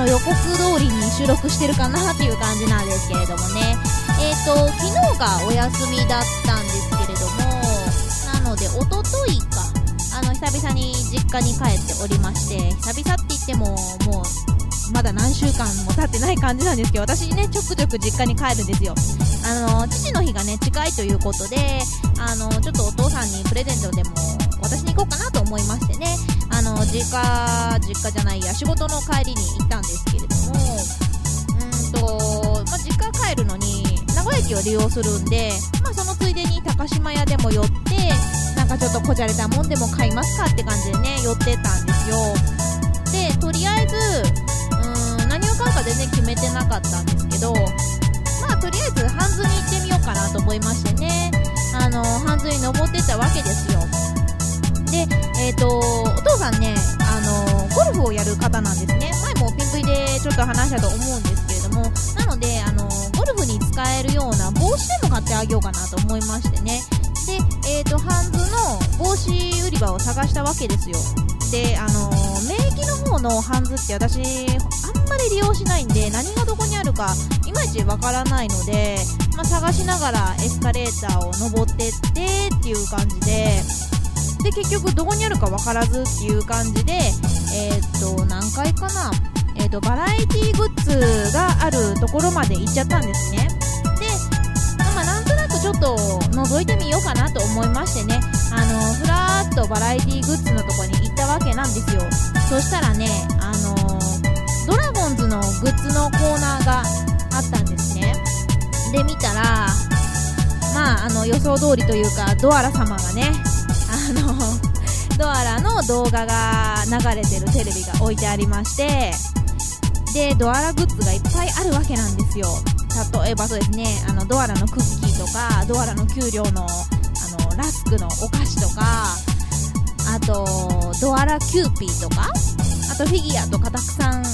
予告通りに収録してるかなっていう感じなんですけれどもね、昨日がお休みだったんですけれども、なのでおとといか久々に実家に帰っておりまして、久々って言ってももうまだ何週間も経ってない感じなんですけど、私ねちょくちょく実家に帰るんですよ。父の日がね近いということで、ちょっとお父さんにプレゼントでも渡しに行こうかなと思いましてね、実家じゃないや、仕事の帰りに行ったんですけれども、実家帰るのに名古屋駅を利用するんで、そのついでに高島屋でも寄って、なんかちょっとこじゃれたもんでも買いますかって感じでね寄ってたんですよ。でとりあえず何を買うか全然決めてなかったんですけど、とりあえずハンズに行ってみようかなと思いましてね、ハンズに登ってったわけですよ。でお父さんねゴルフをやる方なんですね。前もピンプイでちょっと話したと思うんですけれども、なのでゴルフに使えるような帽子でも買ってあげようかなと思いましてね。でハンズの帽子売り場を探したわけですよ。で名駅の方のハンズって私あんまり利用しないんで、何がどこにあるかいまいちわからないので、探しながらエスカレーターを登ってってっていう感じで、結局どこにあるかわからずっていう感じで、何階かな、バラエティグッズがあるところまで行っちゃったんですね。で、なんとなくちょっと覗いてみようかなと思いましてね、ふらーっとバラエティグッズのところに行ったわけなんですよ。そしたらね、ドラゴンズのグッズのコーナーがあったんですね。で見たら、予想通りというか、ドアラ様がね、ドアラの動画が流れてるテレビが置いてありまして、でドアラグッズがいっぱいあるわけなんですよ。例えばそうですね、ドアラのクッキーとか、ドアラの給料のラスクのお菓子とか、あとドアラキューピーとか、あとフィギュアとかたくさんあって、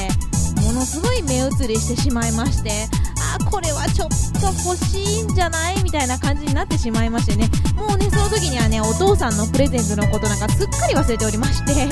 ものすごい目移りしてしまいまして、これはちょっと欲しいんじゃないみたいな感じになってしまいましてね、もうねその時にはねお父さんのプレゼントのことなんかすっかり忘れておりましてで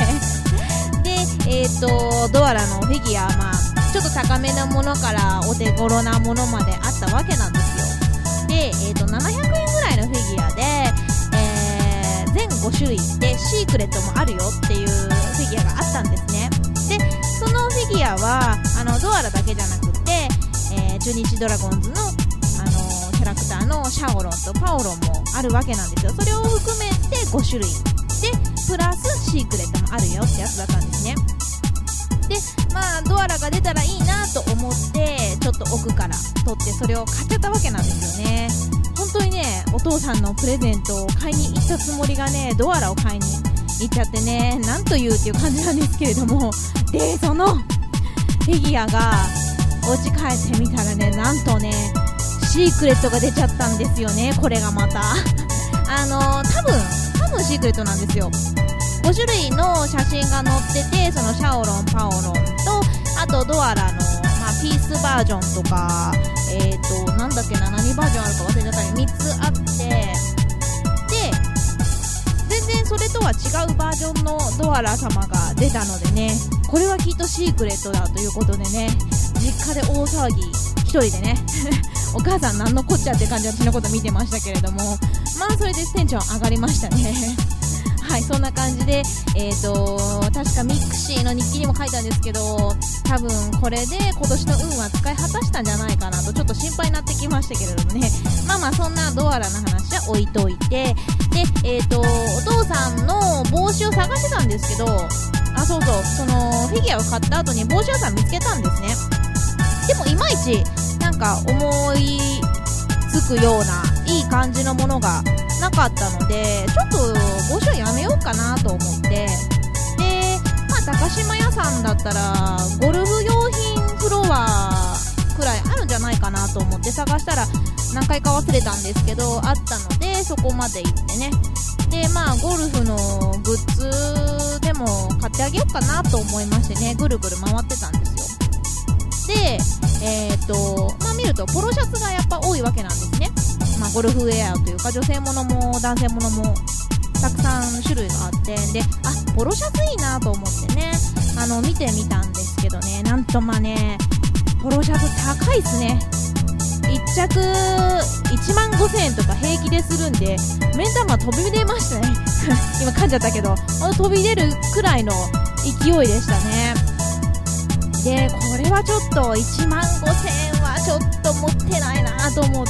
ドアラのフィギュア、ちょっと高めなものからお手頃なものまであったわけなんですよ。で、700円ぐらいのフィギュアで、全5種類でシークレットもあるよっていうフィギュアがあったんですね。でそのフィギュアはドアラだけじゃなくて、中日ドラゴンズの、キャラクターのシャオロンとパオロンもあるわけなんですよ。それを含めて5種類でプラスシークレットもあるよってやつだったんですね。でドアラが出たらいいなと思ってちょっと奥から取ってそれを買っちゃったわけなんですよね。本当にねお父さんのプレゼントを買いに行ったつもりがねドアラを買いに行っちゃってね、なんというっていう感じなんですけれども、でそのフィギュアがお家帰ってみたらね、なんとねシークレットが出ちゃったんですよね。これがまた多分シークレットなんですよ。5種類の写真が載ってて、そのシャオロン、パオロンと、あとドアラの、ピースバージョンとか、なんだっけな、何バージョンあるか忘れちゃったり3つあって、で全然それとは違うバージョンのドアラ様が出たのでね、これはきっとシークレットだということでね、実家で大騒ぎ一人でねお母さんなんのこっちゃって感じで私のこと見てましたけれども、それでテンション上がりましたねはい、そんな感じで、確かミクシーの日記にも書いたんですけど、多分これで今年の運は使い果たしたんじゃないかなとちょっと心配になってきましたけれどもね、そんなドアラの話は置いといて、で、お父さんの帽子を探してたんですけど、そのフィギュアを買った後に帽子屋さん見つけたんですね。でもいまいちなんか思いつくようないい感じのものがなかったので、ちょっと帽子はやめようかなと思って、で高島屋さんだったらゴルフ用品フロアくらいあるんじゃないかなと思って探したら、何回か忘れたんですけどあったので、そこまで行ってね、でゴルフのグッズでも買ってあげようかなと思いましてね、ぐるぐる回ってたんですよ。で見るとポロシャツがやっぱ多いわけなんですね。ゴルフウェアというか女性ものも男性ものもたくさん種類があって、でポロシャツいいなと思ってね、 見てみたんですけどね、なんとまあね、ポロシャツ高いっすね。1着1万5000円とか平気でするんで、目玉飛び出ましたね今噛んじゃったけど、飛び出るくらいの勢いでしたね。でこれはちょっと1万5000円はちょっと持ってないなと思って、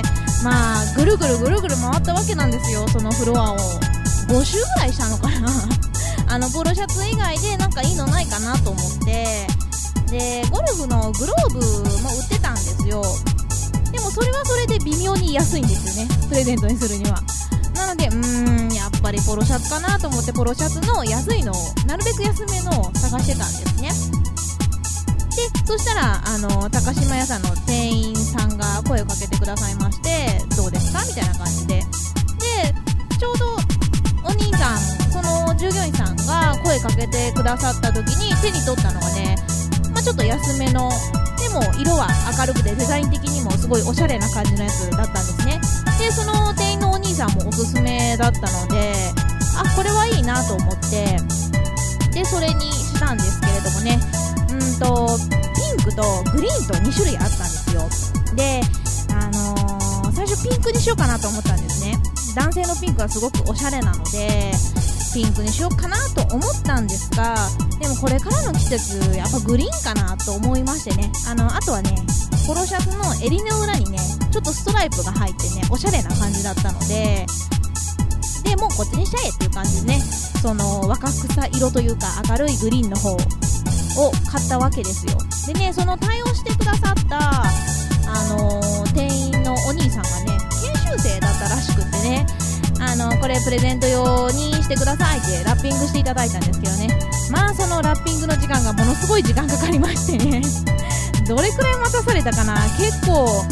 まあぐるぐる回ったわけなんですよ。そのフロアを5周ぐらいしたのかなポロシャツ以外でなんかいいのないかなと思って、でゴルフのグローブも売ってたんですよ。でもそれはそれで微妙に安いんですよね、プレゼントにするには。なのでやっぱりポロシャツかなと思って、ポロシャツの安いのをなるべく安めのを探してたんですね。でそしたら高島屋さんの店員さんが声をかけてくださいまして、どうですかみたいな感じで、でちょうどお兄さん、その従業員さんが声かけてくださった時に手に取ったのがね、ちょっと安めの、でも色は明るくてデザイン的にもすごいおしゃれな感じのやつだったんですね。でその店員のお兄さんもおすすめだったので、これはいいなと思って、でそれにしたんですけれどもね、ピンクとグリーンと2種類あったんですよ。で最初ピンクにしようかなと思ったんですね。男性のピンクはすごくおしゃれなのでピンクにしようかなと思ったんですが、でもこれからの季節やっぱグリーンかなと思いましてね、あとはね、ポロシャツの襟の裏にねちょっとストライプが入ってねおしゃれな感じだったので、もうこっちにしちゃえっていう感じでね、その若草色というか明るいグリーンの方を買ったわけですよ。でね、その対応してくださった店員のお兄さんがね研修生だったらしくってね、これプレゼント用にしてくださいってラッピングしていただいたんですけどね、まあそのラッピングの時間がものすごい時間かかりましてねどれくらい待たされたかな、結構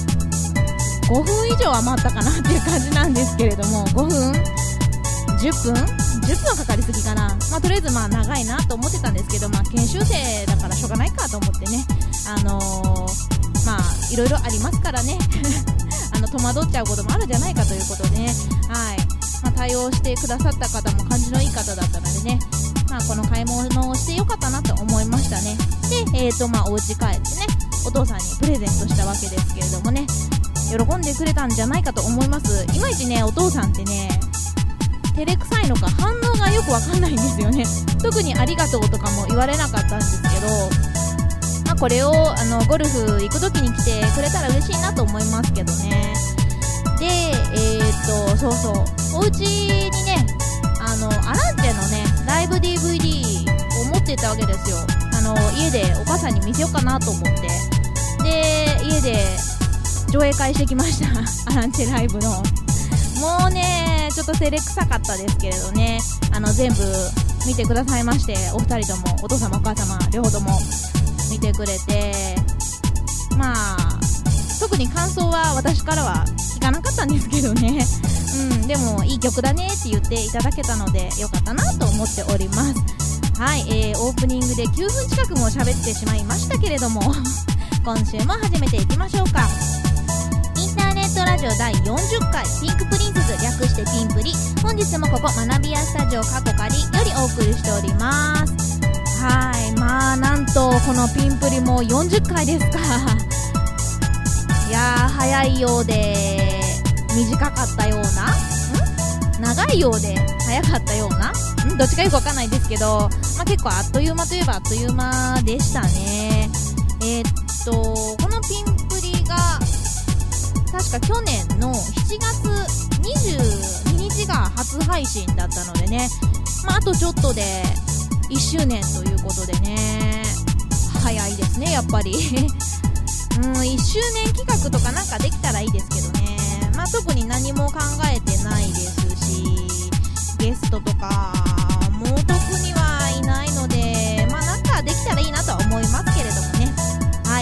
5分以上は待ったかなっていう感じなんですけれども、5分10分はかかりすぎかな。とりあえず長いなと思ってたんですけど、研修生だからしょうがないかと思ってね、いろいろありますからね戸惑っちゃうこともあるんじゃないかということでね、対応してくださった方も感じのいい方だったのでね、この買い物をしてよかったなと思いましたね。で、お家帰ってね、お父さんにプレゼントしたわけですけれどもね、喜んでくれたんじゃないかと思います。いまいちね、お父さんってね、照れくさいのか反応がよくわかんないんですよね。特にありがとうとかも言われなかったんですけど、これをゴルフ行く時に来てくれたら嬉しいなと思いますけどね。で、そうそう、お家にね、アランチェのねライブ DVD を持ってったわけですよ。家でお母さんに見せようかなと思って、で家で上映会してきましたアランチェライブの。もうねちょっと照れくさかったですけれどね、全部見てくださいまして、お二人ともお父様お母様両方とも見てくれて、特に感想は私からは聞かなかったんですけどね、でもいい曲だねって言っていただけたのでよかったなと思っております。はい、オープニングで9分近くも喋ってしまいましたけれども今週も始めていきましょうか。インターネットラジオ第40回ピンクプリンセス略してピンプリ、本日もここ学びやスタジオ過去仮よりお送りしております。はい、なんとこのピンプリも40回ですかいやー早いようで短かったような、長いようで早かったような、どっちかよくわかんないですけど、結構あっという間といえばあっという間でしたね。このピンプリが確か去年の7月22日が初配信だったのでね、あとちょっとで1周年ということでね、早いですねやっぱり1周年企画とかなんかできたらいいですけどね、特に何も考えてないですし、ゲストとかもう特にはいないので、なんかできたらいいなとは思いますけれどもね。はい、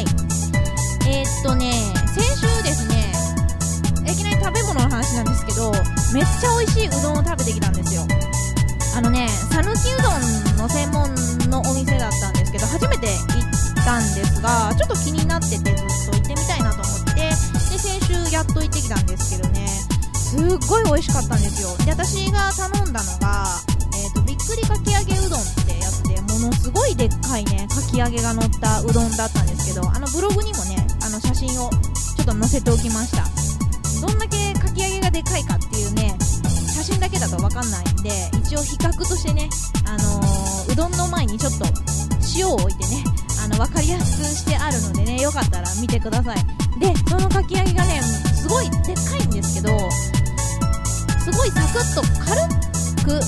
先週ですね、いきなり食べ物の話なんですけど、めっちゃ美味しいうどんを食べてきたんですよ。讃岐うどんの専門のお店だったんですけど、初めて行ったんですが、ちょっと気になっててずっと行ってみたいなと思って、で先週やっと行ってきたんですけどね、すっごい美味しかったんですよ。で私が頼んだのが、びっくりかき揚げうどんってやつで、ものすいでっかいねかき揚げが乗ったうどんだったんですけど、ブログにもね写真をちょっと載せておきました。どんだけかき揚げがでかいかっていうね写真だけだと分かんないんで、一応比較としてね、うどんの前にちょっと塩を置いてね分かりやすくしてあるのでね、よかったら見てください。でそのかき揚げがねすごいでっかいんですけど、すごいサクッと軽く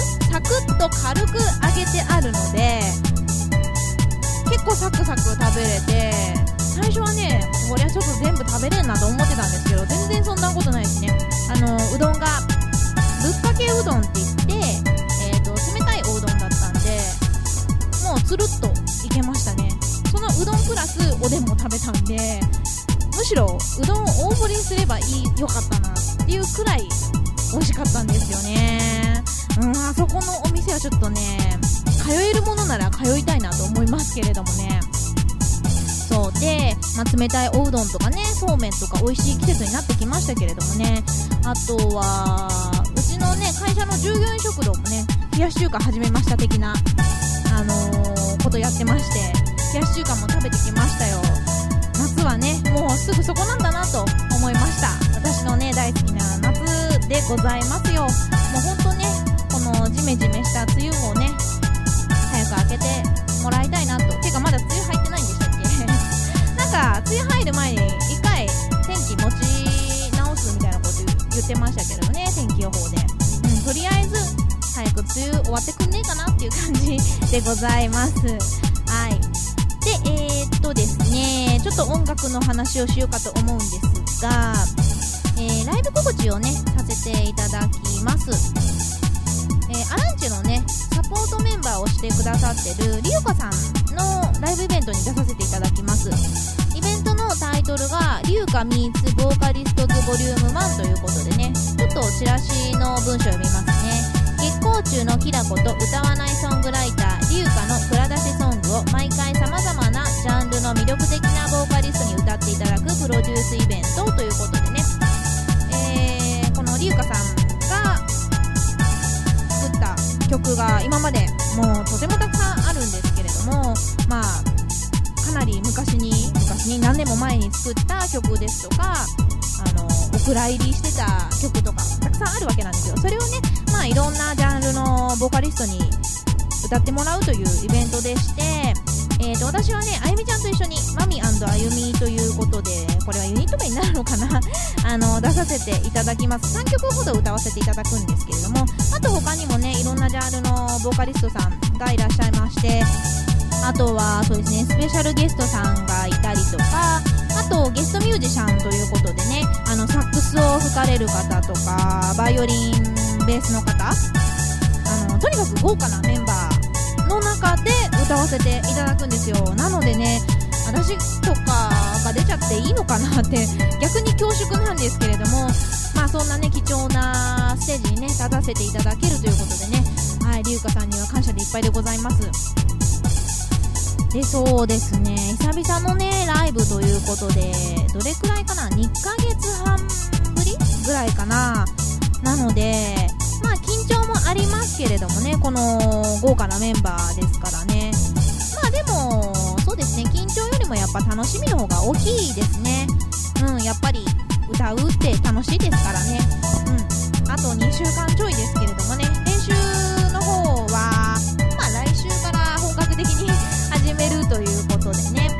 揚げてあるので結構サクサク食べれて、最初はねこりゃちょっと全部食べれんなと思ってたんですけど、全然そんなことないですね。うどんがぶっかけうどんって言って、冷たいおうどんだったんでもうつるっといけましたね。そのうどんプラスおでんも食べたんで、むしろうどんを大盛りにすればよかったなっていうくらい美味しかったんですよね。あそこのお店はちょっとね通えるものなら通いたいなと思いますけれどもね。そうで、冷たいおうどんとかねそうめんとか美味しい季節になってきましたけれどもね、あとはうちのね会社の従業員食堂もね冷やし中華始めました的なことやってまして、冷やし中華も食べてきましたよ。夏はねもうすぐそこなんだなと思いました。私のね大好きな夏でございますよ。もうほんとねこのジメジメした梅雨をね早く明けてもらいたいなと。てかまだ梅雨入ってないんでしたっけなんか梅雨入る前に一回天気持ち直すみたいなこと言ってましたけどね、天気予報で。とりあえず早く梅雨終わってくんねえかなっていう感じでございます。はい。でですね、ちょっと音楽の話をしようかと思うんですが、ライブ告知をねさせていただきます。アランチのねサポートメンバーをしてくださってるリオカさんのライブイベントに出させていただきます。イベントのタイトルがリュウカミーツボーカリストズボリューム1ということでね、ちょっとチラシの文章を読みますね。月光中のキラコと歌わないソングライターリュウカの蔵出しソングを毎回様々なジャンルの魅力的なボーカリストに歌っていただくプロデュースイベントということでね、このリュウカさんが作った曲が今までもうとてもたくさんあるんですけれども、かなり昔に何年も前に作った曲ですとか、お蔵入りしてた曲とかたくさんあるわけなんですよ。それをねいろんなジャンルのボーカリストに歌ってもらうというイベントでして、私はねあゆみちゃんと一緒にマミ&あゆみということで、これはユニット名になるのかな出させていただきます。3曲ほど歌わせていただくんですけれども、あと他にもねいろんなジャンルのボーカリストさんがいらっしゃいまして、あとはそうですねスペシャルゲストさんがいたりとか、あとゲストミュージシャンということでねサックスを吹かれる方とかバイオリンベースの方、とにかく豪華なメンバーの中で歌わせていただくんですよ。なのでね私とかが出ちゃっていいのかなって逆に恐縮なんですけれども、そんなね貴重なステージにね立たせていただけるということでね、はい、リュウカさんには感謝でいっぱいでございます。でそうですね久々のねライブということで、どれくらいかな2ヶ月半ぶりぐらいかな。なので緊張もありますけれどもね、この豪華なメンバーですからね。でもそうですね緊張よりもやっぱ楽しみの方が大きいですね。やっぱり歌うって楽しいですからね。あと2週間ちょいですけれどもね、練習の方は来週から本格的に始めるということでね、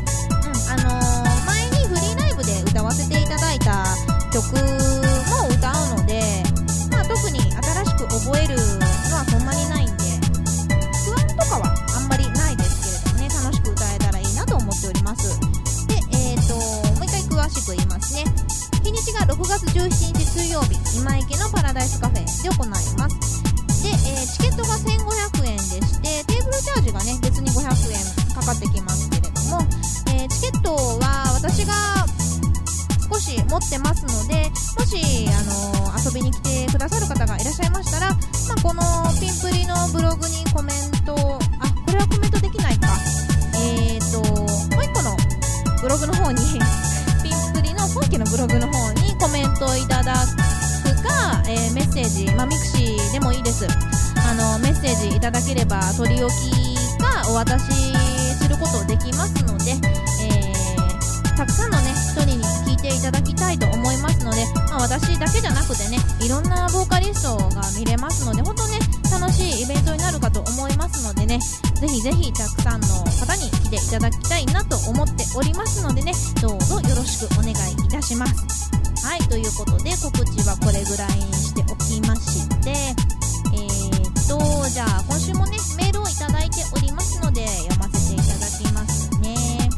前にフリーライブで歌わせていただいた曲も歌うので、特に新しく覚えるのはそんなにないんで不安とかはあんまりないですけれどもね、楽しく歌えたらいいなと思っております。でもう一回詳しく言いますね。日にちが6月17日水曜日、今池のパラダイスカフェで行います。で、チケットが1500円でして、テーブルチャージがね別に500円かかってきますけれども、チケットは私が少し持ってますので、もし遊びに来てくださる方がいらっしゃいましたら、このピンプリのブログにコメント、これはコメントできないか、もう一個のブログの方にピンプリの本家のブログの方にコメントいただくか、メッセージ、ミクシーでもいいです。メッセージいただければ取り置きかがお渡しすることできますので、たくさんのね人に聞いていただきたいと思いますので、私だけじゃなくてね、いろんなボーカリストが見れますので、本当ね楽しいイベントになるかと思いますのでね、ぜひぜひたくさんの方に来ていただきたいなと思っておりますのでね、どうぞよろしくお願いいたします。はい、ということで告知はこれぐらいにしておきまして、じゃあ今週もねメールをいただいておりますので読ませていただきますね。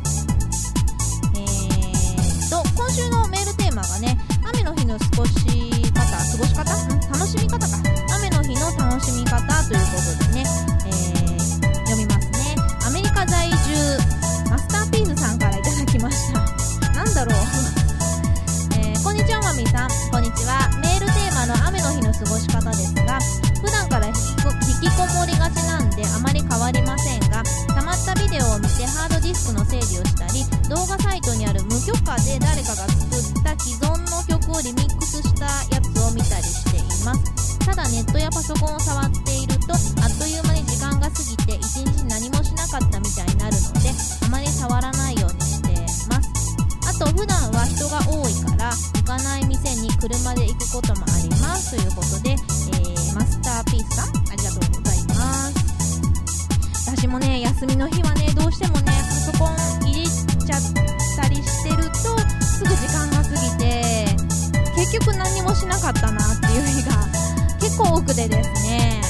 今週のメールテーマがね、雨の日の過ごし方、楽しみ方か、雨の日の楽しみ方ということでね、読みますね。アメリカ在住マスターピースさんからいただきました。なんだろうこんにちは、まみさん。こんにちは。メールテーマの雨の日の過ごし方ですが、普段から引きこもりがちなんであまり変わりませんが、たまったビデオを見てハードディスクの整理をしたり、動画サイトにある無許可で誰かが作った既存の曲をリミックスしたやつを見たりしています。ただネットやパソコンを触っていると、あっという間に時間が過ぎて一日何もしなかったみたいになるので、あまり触らないようにしてます。あと普段は人が多いから行かない店に車で行くこともありますということで、マスターピースさんありがとうございます。私もね休みの日はねどうしてもねパソコン入れちゃったりしてるとすぐ時間が過ぎて結局何もしなかったなっていう日が結構多くてですね、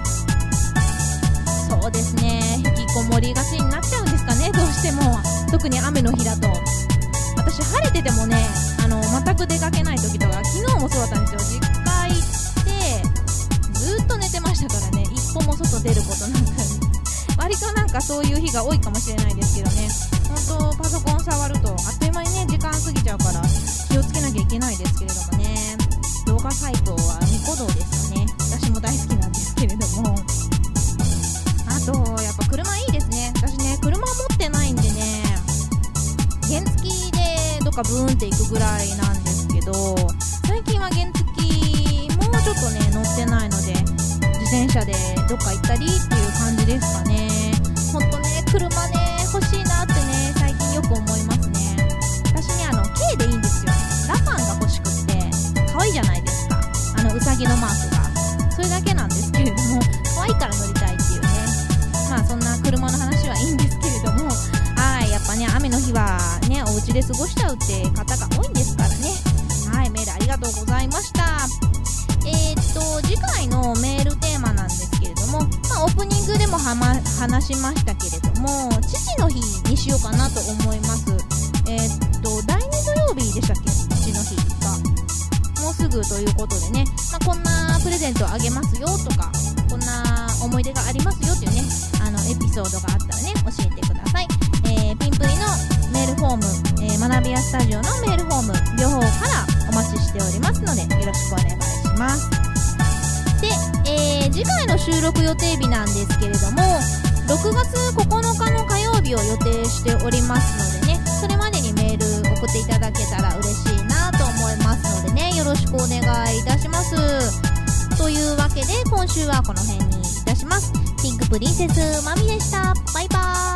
そうですね、引きこもりがちになっちゃうんですかね、どうしても。特に雨の日だと。私晴れててもね全く出かけない時とか、昨日もそうだったんですよ。実家行ってずっと寝てましたからね、一歩も外出ることなく割となんかそういう日が多いかもしれないですけどね、本当パソコン触るとあっという間にね時間過ぎちゃうから気をつけなきゃいけないですけれどもね。動画サイトはニコ動ですかね、私も大好きなんですけれども。あとやっぱ車いいですね。私ね車持ってないんでね、原付でどっかブーンって行くぐらいなんですけど、最近は原付もうちょっとね乗ってないので自転車でどっか行ったりっていう感じですかね。ほんとね車ね欲しいなってね最近よく思いますね。私ねK でいいんですよ。ラパンが欲しくって可愛いじゃないですか、うさぎのマークが。それだけなんですけれども、可愛いから乗りたいっていうね。そんな車の話はいいんですけれども、やっぱね雨の日はねお家で過ごしちゃうって方が多いんですからね。メールありがとうございました。次回のメールテーマなんですけれども、オープニングでも話しましたけれども、父の日にしようかなと思います。第2土曜日でしたっけ、父の日がもうすぐということでね、こんなプレゼントあげますよとか、こんな思い出がありますよっていうねエピソードがあったらね教えてください。ピンプリのメールフォーム、学びやスタジオのメールフォーム両方からお待ちしておりますのでよろしくお願いします。で、次回の収録予定日なんですけれども、6月9日の火曜日を予定しておりますのでね、それまでにメール送っていただけたら嬉しいなと思いますのでね、よろしくお願いいたします。というわけで今週はこの辺にいたします。ピンクプリンセスマミでした。バイバーイ。